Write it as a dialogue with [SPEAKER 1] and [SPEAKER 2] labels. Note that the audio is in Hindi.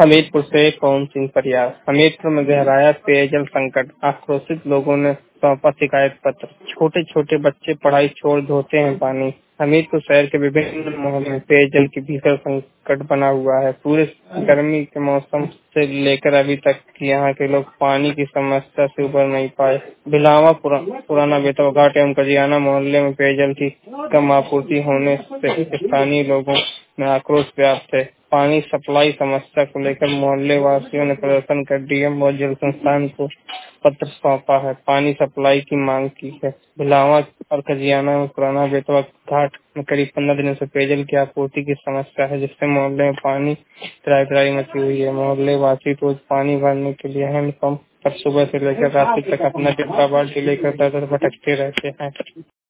[SPEAKER 1] हमीरपुर से पवन सिंह परियार। हमीरपुर में गहराया पेयजल संकट, आक्रोशित लोगों ने सौंपा शिकायत पत्र। छोटे छोटे बच्चे पढ़ाई छोड़ धोते हैं पानी। हमीरपुर शहर के विभिन्न मोहल्लों में पेयजल की भीषण संकट बना हुआ है। पूरे गर्मी के मौसम से लेकर अभी तक यहाँ के लोग पानी की समस्या से उबर नहीं पाए। भिलावा, पुराना बेतवा घाट एवं कजियाना मोहल्ले में पेयजल की कम आपूर्ति होने से स्थानीय लोगों में आक्रोश व्याप्त है। पानी सप्लाई समस्या को लेकर मोहल्ले वासियों ने प्रदर्शन कर डीएम और जल संस्थान को पत्र सौंपा है। पानी सप्लाई की मांग की है। भिलावा और खजियाना में पुराना बेतवा घाट में करीब 15 दिनों से पेयजल की आपूर्ति की समस्या है, जिससे मोहल्ले में पानी त्राही मची हुई है। मोहल्ले वासी रोज पानी भरने के लिए हैंडपंप पर सुबह से लेकर रात तक अपना डिब्बा बाल्टी लेकर दर दर भटकते रहते हैं।